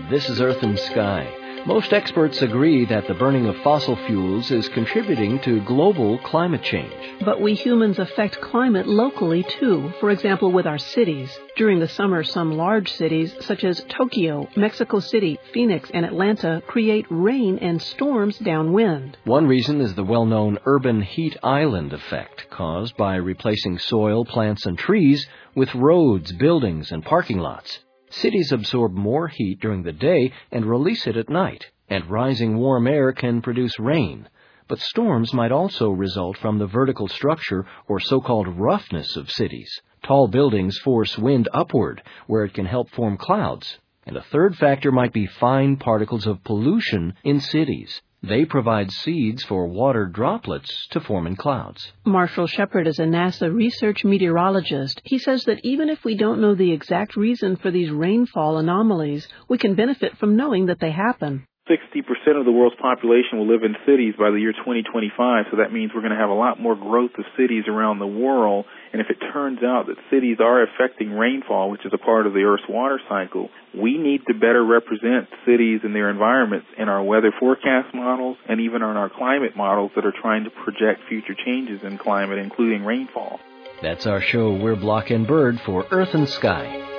This is Earth and Sky. Most experts agree that the burning of fossil fuels is contributing to global climate change. But we humans affect climate locally, too. For example, with our cities. During the summer, some large cities, such as Tokyo, Mexico City, Phoenix, and Atlanta, create rain and storms downwind. One reason is the well-known urban heat island effect, caused by replacing soil, plants, and trees with roads, buildings, and parking lots. Cities absorb more heat during the day and release it at night, and rising warm air can produce rain. But storms might also result from the vertical structure or so-called roughness of cities. Tall buildings force wind upward, where it can help form clouds. And a third factor might be fine particles of pollution in cities. They provide seeds for water droplets to form in clouds. Marshall Shepard is a NASA research meteorologist. He says that even if we don't know the exact reason for these rainfall anomalies, we can benefit from knowing that they happen. 60% of the world's population will live in cities by the year 2025, so that means we're going to have a lot more growth of cities around the world. And if it turns out that cities are affecting rainfall, which is a part of the Earth's water cycle, we need to better represent cities and their environments in our weather forecast models and even in our climate models that are trying to project future changes in climate, including rainfall. That's our show. We're Block and Bird for Earth and Sky.